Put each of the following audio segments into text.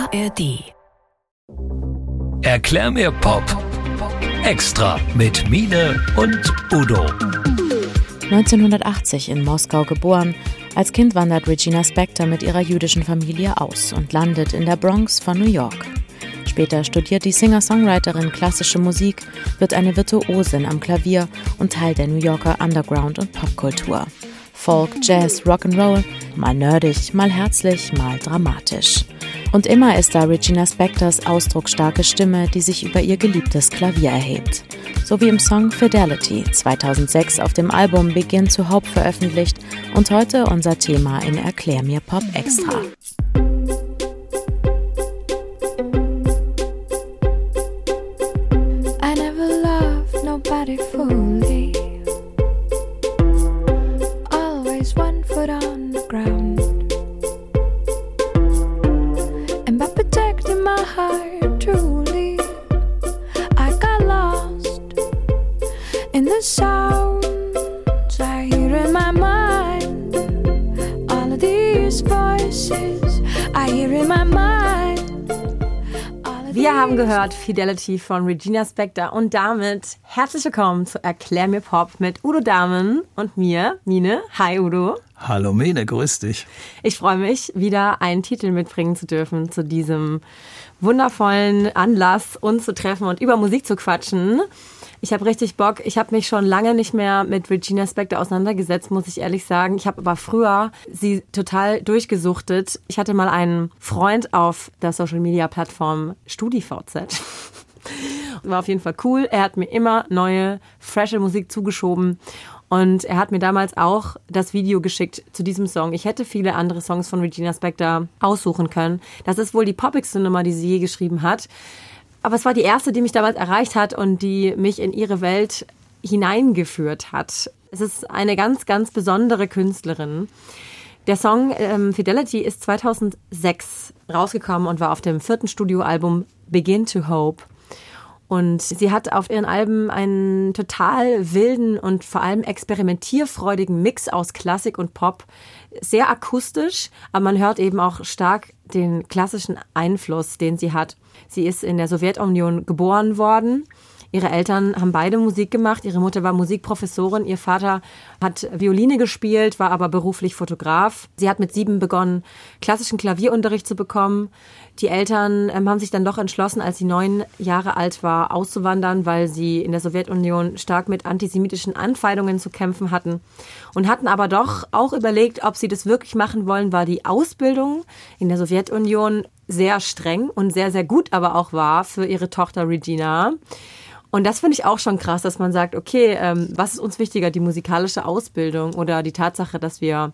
ARD. Erklär mir Pop. Extra mit Mine und Udo. 1980 in Moskau geboren. Als Kind wandert Regina Spektor mit ihrer jüdischen Familie aus und landet in der Bronx von New York. Später studiert die Singer-Songwriterin klassische Musik, wird eine Virtuosin am Klavier und Teil der New Yorker Underground- und Popkultur. Folk, Jazz, Rock'n'Roll, mal nerdig, mal herzlich, mal dramatisch. Und immer ist da Regina Spektors ausdrucksstarke Stimme, die sich über ihr geliebtes Klavier erhebt. So wie im Song Fidelity, 2006 auf dem Album Begin to Hope veröffentlicht und heute unser Thema in Erklär mir Pop Extra. I never loved nobody fully. Always one foot on the ground. And by protecting my heart truly, I got lost in the sounds I hear in my mind. All of these voices I hear in my mind. Wir haben gehört Fidelity von Regina Spektor und damit herzlich willkommen zu Erklär mir Pop mit Udo Dahmen und mir, Mine. Hi Udo. Hallo Mine, grüß dich. Ich freue mich, wieder einen Titel mitbringen zu dürfen zu diesem wundervollen Anlass, uns zu treffen und über Musik zu quatschen. Ich habe richtig Bock. Ich habe mich schon lange nicht mehr mit Regina Spektor auseinandergesetzt, muss ich ehrlich sagen. Ich habe aber früher sie total durchgesuchtet. Ich hatte mal einen Freund auf der Social-Media-Plattform StudiVZ. War auf jeden Fall cool. Er hat mir immer neue, frische Musik zugeschoben. Und er hat mir damals auch das Video geschickt zu diesem Song. Ich hätte viele andere Songs von Regina Spektor aussuchen können. Das ist wohl die poppigste Nummer, die sie je geschrieben hat. Aber es war die erste, die mich damals erreicht hat und die mich in ihre Welt hineingeführt hat. Es ist eine ganz, ganz besondere Künstlerin. Der Song Fidelity ist 2006 rausgekommen und war auf dem 4. Studioalbum Begin to Hope. Und sie hat auf ihren Alben einen total wilden und vor allem experimentierfreudigen Mix aus Klassik und Pop. Sehr akustisch, aber man hört eben auch stark den klassischen Einfluss, den sie hat. Sie ist in der Sowjetunion geboren worden. Ihre Eltern haben beide Musik gemacht. Ihre Mutter war Musikprofessorin. Ihr Vater hat Violine gespielt, war aber beruflich Fotograf. Sie hat mit 7 begonnen, klassischen Klavierunterricht zu bekommen. Die Eltern haben sich dann doch entschlossen, als sie 9 Jahre alt war, auszuwandern, weil sie in der Sowjetunion stark mit antisemitischen Anfeindungen zu kämpfen hatten. Und hatten aber doch auch überlegt, ob sie das wirklich machen wollen, weil die Ausbildung in der Sowjetunion sehr streng und sehr, sehr gut aber auch war für ihre Tochter Regina. Und das finde ich auch schon krass, dass man sagt, okay, was ist uns wichtiger, die musikalische Ausbildung oder die Tatsache, dass wir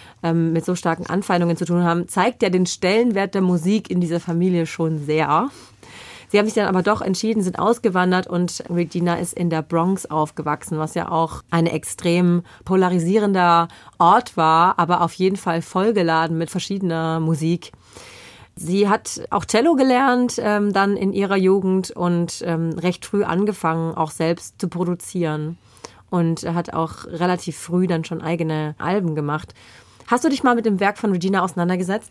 mit so starken Anfeindungen zu tun haben, zeigt ja den Stellenwert der Musik in dieser Familie schon sehr. Sie haben sich dann aber doch entschieden, sind ausgewandert und Regina ist in der Bronx aufgewachsen, was ja auch ein extrem polarisierender Ort war, aber auf jeden Fall vollgeladen mit verschiedener Musik. Sie hat auch Cello gelernt, dann in ihrer Jugend und recht früh angefangen, auch selbst zu produzieren und hat auch relativ früh dann schon eigene Alben gemacht. Hast du dich mal mit dem Werk von Regina auseinandergesetzt?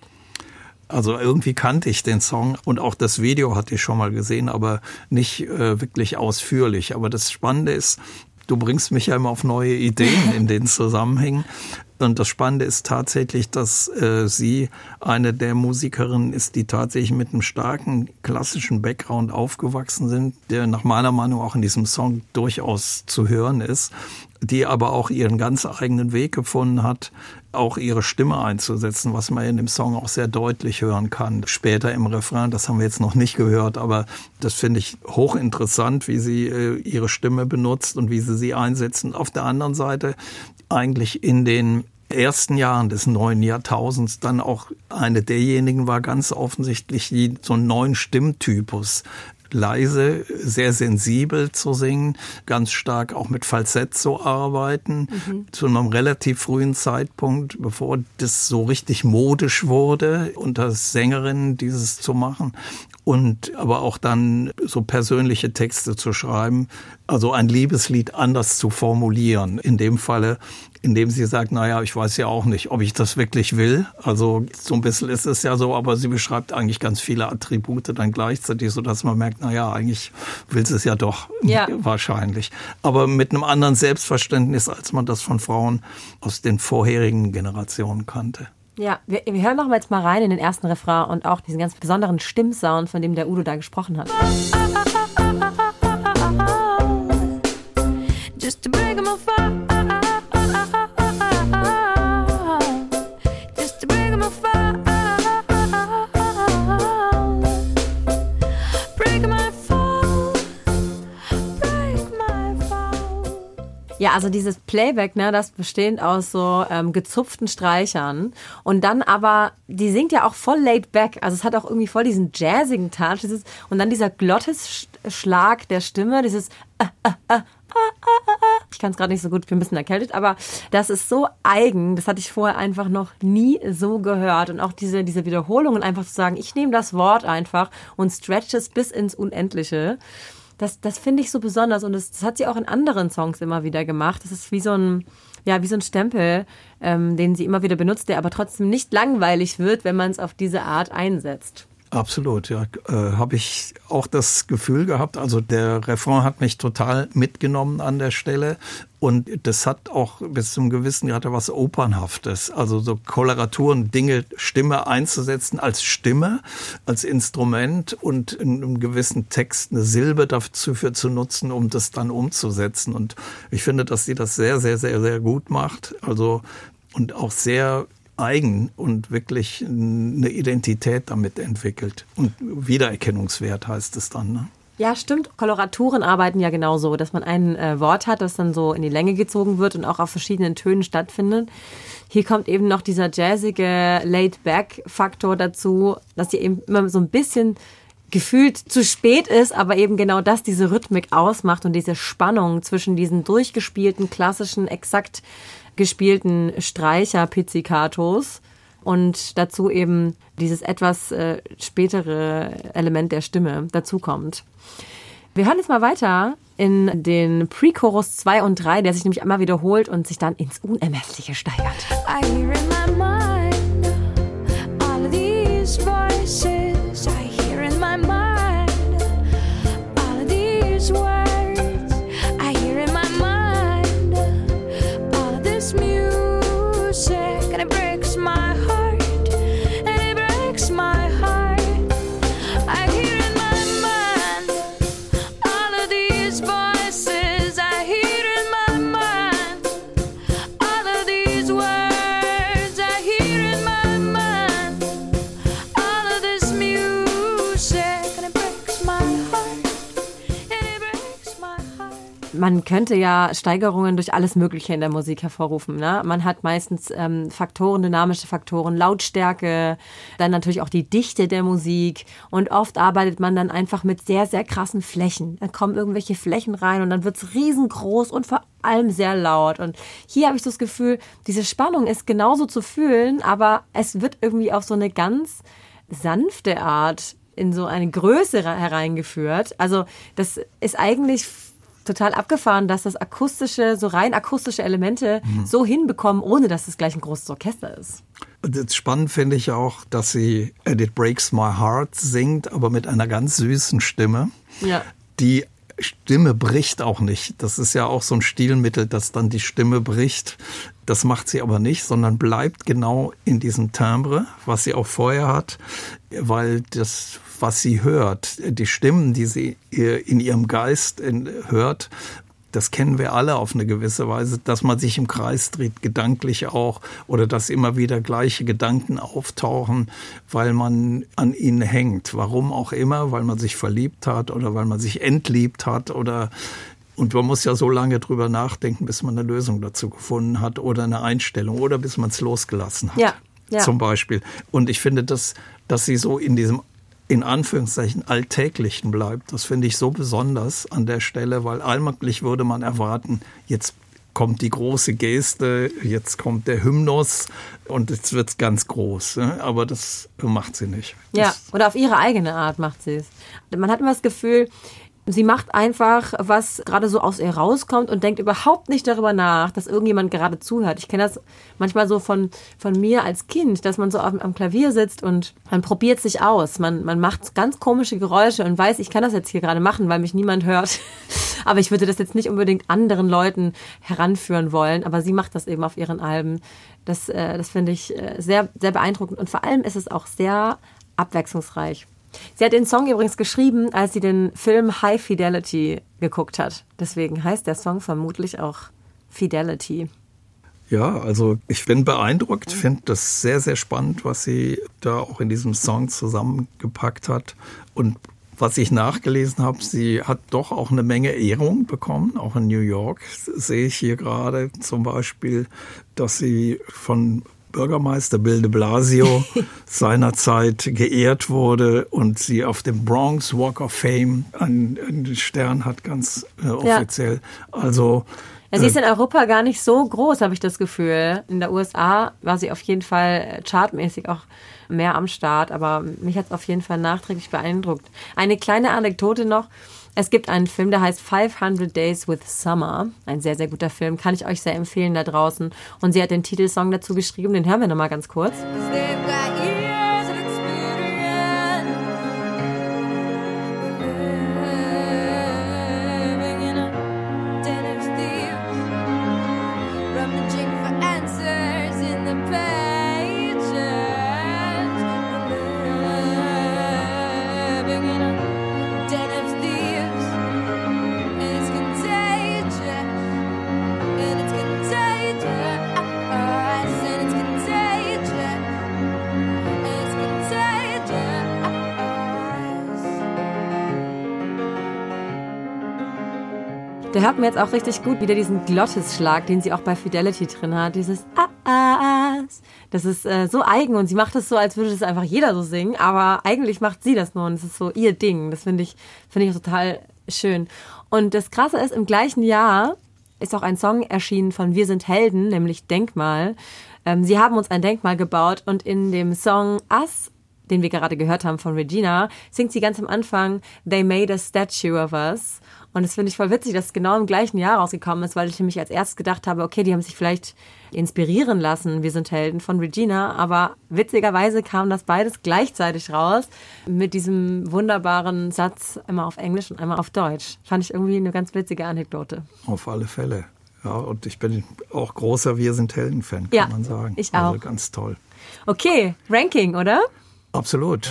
Also irgendwie kannte ich den Song und auch das Video hatte ich schon mal gesehen, aber nicht wirklich ausführlich. Aber das Spannende ist, du bringst mich ja immer auf neue Ideen in den Zusammenhängen. Und das Spannende ist tatsächlich, dass sie eine der Musikerinnen ist, die tatsächlich mit einem starken klassischen Background aufgewachsen sind, der nach meiner Meinung auch in diesem Song durchaus zu hören ist, die aber auch ihren ganz eigenen Weg gefunden hat, auch ihre Stimme einzusetzen, was man in dem Song auch sehr deutlich hören kann. Später im Refrain, das haben wir jetzt noch nicht gehört, aber das finde ich hochinteressant, wie sie ihre Stimme benutzt und wie sie einsetzt. Und auf der anderen Seite eigentlich in den ersten Jahren des neuen Jahrtausends dann auch eine derjenigen war ganz offensichtlich, die so einen neuen Stimmtypus leise, sehr sensibel zu singen, ganz stark auch mit Falsett zu arbeiten, zu einem relativ frühen Zeitpunkt, bevor das so richtig modisch wurde, unter Sängerinnen dieses zu machen. und aber auch dann so persönliche Texte zu schreiben, also ein Liebeslied anders zu formulieren. In dem Falle, indem sie sagt, naja, ich weiß ja auch nicht, ob ich das wirklich will. Also so ein bisschen ist es ja so, aber sie beschreibt eigentlich ganz viele Attribute dann gleichzeitig, sodass man merkt, naja, eigentlich will sie es ja doch wahrscheinlich. Aber mit einem anderen Selbstverständnis, als man das von Frauen aus den vorherigen Generationen kannte. Ja, wir hören doch mal jetzt mal rein in den ersten Refrain und auch diesen ganz besonderen Stimmsound, von dem der Udo da gesprochen hat. Just to break 'em apart. Just to break 'em apart. Break my fall. Break my fall. Ja, also dieses Playback, ne, das besteht aus so gezupften Streichern und dann aber, die singt ja auch voll laid back, also es hat auch irgendwie voll diesen jazzigen Touch, und dann dieser Glottisschlag der Stimme, dieses ich kann es gerade nicht so gut, ich bin ein bisschen erkältet, aber das ist so eigen, das hatte ich vorher einfach noch nie so gehört. Und auch diese Wiederholungen, einfach zu sagen, ich nehme das Wort einfach und stretch es bis ins Unendliche. Das finde ich so besonders, und das hat sie auch in anderen Songs immer wieder gemacht. Das ist wie so ein Stempel, den sie immer wieder benutzt, der aber trotzdem nicht langweilig wird, wenn man es auf diese Art einsetzt. Absolut, ja. Habe ich auch das Gefühl gehabt. Also der Refrain hat mich total mitgenommen an der Stelle. Und das hat auch bis zum gewissen Grad was Opernhaftes. Also so Koloraturen, Dinge, Stimme einzusetzen als Stimme, als Instrument und in einem gewissen Text eine Silbe dafür zu nutzen, um das dann umzusetzen. Und ich finde, dass sie das sehr, sehr, sehr, sehr gut macht. Also und auch sehr eigen und wirklich eine Identität damit entwickelt. Und Wiedererkennungswert heißt es dann, ne? Ja, stimmt. Koloraturen arbeiten ja genauso, dass man ein Wort hat, das dann so in die Länge gezogen wird und auch auf verschiedenen Tönen stattfindet. Hier kommt eben noch dieser jazzige Laid-Back-Faktor dazu, dass die eben immer so ein bisschen gefühlt zu spät ist, aber eben genau das diese Rhythmik ausmacht und diese Spannung zwischen diesen durchgespielten, klassischen, exakt gespielten Streicher-Pizzicatos und dazu eben dieses etwas spätere Element der Stimme dazukommt. Wir hören jetzt mal weiter in den Pre-Chorus 2 und 3, der sich nämlich einmal wiederholt und sich dann ins Unermessliche steigert. I hear in my mind all of these voices. I hear in my mind all of these words. I hear in my mind all of this music, and it breaks my heart, and it breaks my heart. I hear in my mind all of these voices. I hear in my mind all of these words. I hear in my mind all of this music, and it breaks my heart, and it breaks my heart. Man könnte ja Steigerungen durch alles Mögliche in der Musik hervorrufen, ne? Man hat meistens Faktoren, dynamische Faktoren, Lautstärke, dann natürlich auch die Dichte der Musik, und oft arbeitet man dann einfach mit sehr, sehr krassen Flächen. Dann kommen irgendwelche Flächen rein und dann wird's riesengroß und vor allem sehr laut. Und hier habe ich so das Gefühl, diese Spannung ist genauso zu fühlen, aber es wird irgendwie auf so eine ganz sanfte Art in so eine Größe hereingeführt. Also das ist eigentlich total abgefahren, dass das akustische, so rein akustische Elemente so hinbekommen, ohne dass es gleich ein großes Orchester ist. Das spannend finde ich auch, dass sie It Breaks My Heart singt, aber mit einer ganz süßen Stimme. Ja. Die Stimme bricht auch nicht. Das ist ja auch so ein Stilmittel, dass dann die Stimme bricht. Das macht sie aber nicht, sondern bleibt genau in diesem Timbre, was sie auch vorher hat, weil das, was sie hört, die Stimmen, die sie in ihrem Geist hört, das kennen wir alle auf eine gewisse Weise, dass man sich im Kreis dreht, gedanklich auch, oder dass immer wieder gleiche Gedanken auftauchen, weil man an ihnen hängt. Warum auch immer, weil man sich verliebt hat oder weil man sich entliebt hat und man muss ja so lange drüber nachdenken, bis man eine Lösung dazu gefunden hat oder eine Einstellung oder bis man es losgelassen hat, zum Beispiel. Und ich finde, dass sie so in diesem in Anführungszeichen Alltäglichen bleibt. Das finde ich so besonders an der Stelle, weil allmählich würde man erwarten, jetzt kommt die große Geste, jetzt kommt der Hymnus und jetzt wird's ganz groß. Aber das macht sie nicht. Ja, oder auf ihre eigene Art macht sie es. Man hat immer das Gefühl, sie macht einfach, was gerade so aus ihr rauskommt und denkt überhaupt nicht darüber nach, dass irgendjemand gerade zuhört. Ich kenne das manchmal so von mir als Kind, dass man so am Klavier sitzt und man probiert sich aus. Man macht ganz komische Geräusche und weiß, ich kann das jetzt hier gerade machen, weil mich niemand hört. Aber ich würde das jetzt nicht unbedingt anderen Leuten heranführen wollen. Aber sie macht das eben auf ihren Alben. Das finde ich sehr, sehr beeindruckend. Und vor allem ist es auch sehr abwechslungsreich. Sie hat den Song übrigens geschrieben, als sie den Film High Fidelity geguckt hat. Deswegen heißt der Song vermutlich auch Fidelity. Ja, also ich bin beeindruckt, finde das sehr, sehr spannend, was sie da auch in diesem Song zusammengepackt hat. Und was ich nachgelesen habe, sie hat doch auch eine Menge Ehrung bekommen, auch in New York. Sehe ich hier gerade zum Beispiel, dass sie von Bürgermeister Bill de Blasio seinerzeit geehrt wurde und sie auf dem Bronx Walk of Fame einen Stern hat, ganz offiziell. Ja. Also sie ist in Europa gar nicht so groß, habe ich das Gefühl. In der USA war sie auf jeden Fall chartmäßig auch mehr am Start, aber mich hat es auf jeden Fall nachträglich beeindruckt. Eine kleine Anekdote noch. Es gibt einen Film, der heißt 500 Days with Summer. Ein sehr, sehr guter Film. Kann ich euch sehr empfehlen da draußen. Und sie hat den Titelsong dazu geschrieben. Den hören wir nochmal ganz kurz. Da hört man jetzt auch richtig gut wieder diesen Glottisschlag, den sie auch bei Fidelity drin hat. Dieses A-As. Das ist so eigen und sie macht das so, als würde das einfach jeder so singen. Aber eigentlich macht sie das nur und es ist so ihr Ding. Das finde ich total schön. Und das Krasse ist, im gleichen Jahr ist auch ein Song erschienen von Wir sind Helden, nämlich Denkmal. Sie haben uns ein Denkmal gebaut und in dem Song Us, den wir gerade gehört haben von Regina, singt sie ganz am Anfang They made a statue of us. Und das finde ich voll witzig, dass es genau im gleichen Jahr rausgekommen ist, weil ich nämlich als erstes gedacht habe, okay, die haben sich vielleicht inspirieren lassen, Wir sind Helden von Regina, aber witzigerweise kam das beides gleichzeitig raus mit diesem wunderbaren Satz, einmal auf Englisch und einmal auf Deutsch. Fand ich irgendwie eine ganz witzige Anekdote. Auf alle Fälle. Ja, und ich bin auch großer Wir sind Helden-Fan, kann man sagen. Ich auch. Also ganz toll. Okay, Ranking, oder? Absolut.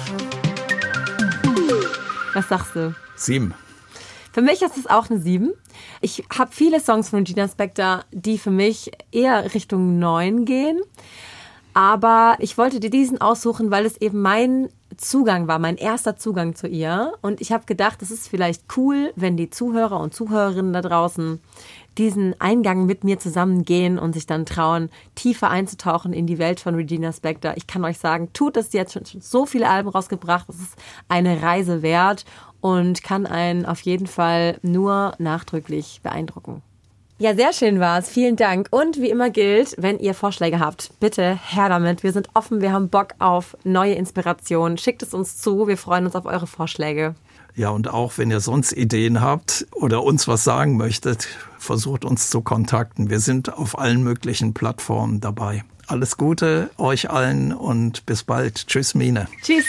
Was sagst du? 7. Für mich ist es auch eine 7. Ich habe viele Songs von Regina Spektor, die für mich eher Richtung 9 gehen. Aber ich wollte dir diesen aussuchen, weil es eben mein Zugang war, mein erster Zugang zu ihr. Und ich habe gedacht, es ist vielleicht cool, wenn die Zuhörer und Zuhörerinnen da draußen diesen Eingang mit mir zusammengehen und sich dann trauen, tiefer einzutauchen in die Welt von Regina Spektor. Ich kann euch sagen, tut es, sie hat schon so viele Alben rausgebracht. Es ist eine Reise wert und kann einen auf jeden Fall nur nachdrücklich beeindrucken. Ja, sehr schön war's. Vielen Dank. Und wie immer gilt, wenn ihr Vorschläge habt, bitte her damit. Wir sind offen, wir haben Bock auf neue Inspirationen. Schickt es uns zu. Wir freuen uns auf eure Vorschläge. Ja, und auch wenn ihr sonst Ideen habt oder uns was sagen möchtet, versucht uns zu kontakten. Wir sind auf allen möglichen Plattformen dabei. Alles Gute euch allen und bis bald. Tschüss, Mine. Tschüss.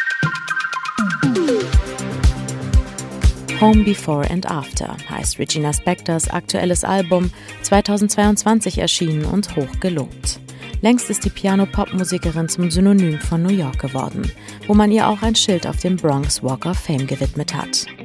Home Before and After heißt Regina Spektors aktuelles Album, 2022 erschienen und hoch gelobt. Längst ist die Piano-Pop-Musikerin zum Synonym von New York geworden, wo man ihr auch ein Schild auf dem Bronx Walk of Fame gewidmet hat.